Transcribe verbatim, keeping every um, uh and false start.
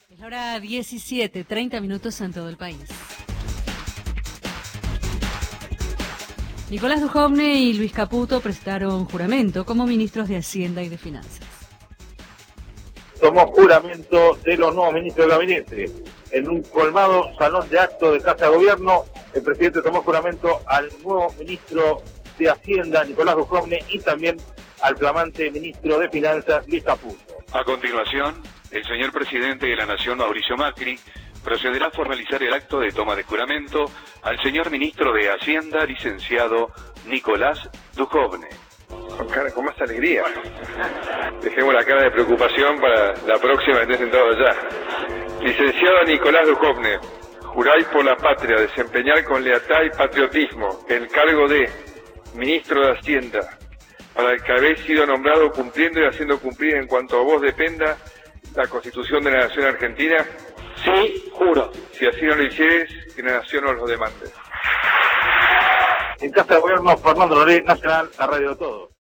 Es la hora diecisiete, treinta minutos en todo el país. Nicolás Dujovne y Luis Caputo prestaron juramento como ministros de Hacienda y de Finanzas. Tomó juramento de los nuevos ministros del gabinete. En un colmado salón de actos de Casa de Gobierno, el presidente tomó juramento al nuevo ministro de Hacienda, Nicolás Dujovne, y también al flamante ministro de Finanzas, Luis Caputo. A continuación, el señor presidente de la Nación, Mauricio Macri, procederá a formalizar el acto de toma de juramento al señor ministro de Hacienda, licenciado Nicolás Dujovne. Con, cara, con más alegría. Dejemos la cara de preocupación para la próxima que esté sentado allá. Licenciado Nicolás Dujovne, juráis por la patria desempeñar con lealtad y patriotismo el cargo de ministro de Hacienda, para el que habéis sido nombrado, cumpliendo y haciendo cumplir en cuanto a vos dependa la Constitución de la Nación Argentina. Sí, juro. Si así no lo hicieres, que la Nación os lo demande. En Casa de Gobierno, Fernando Loré, Nacional, la radio de todos.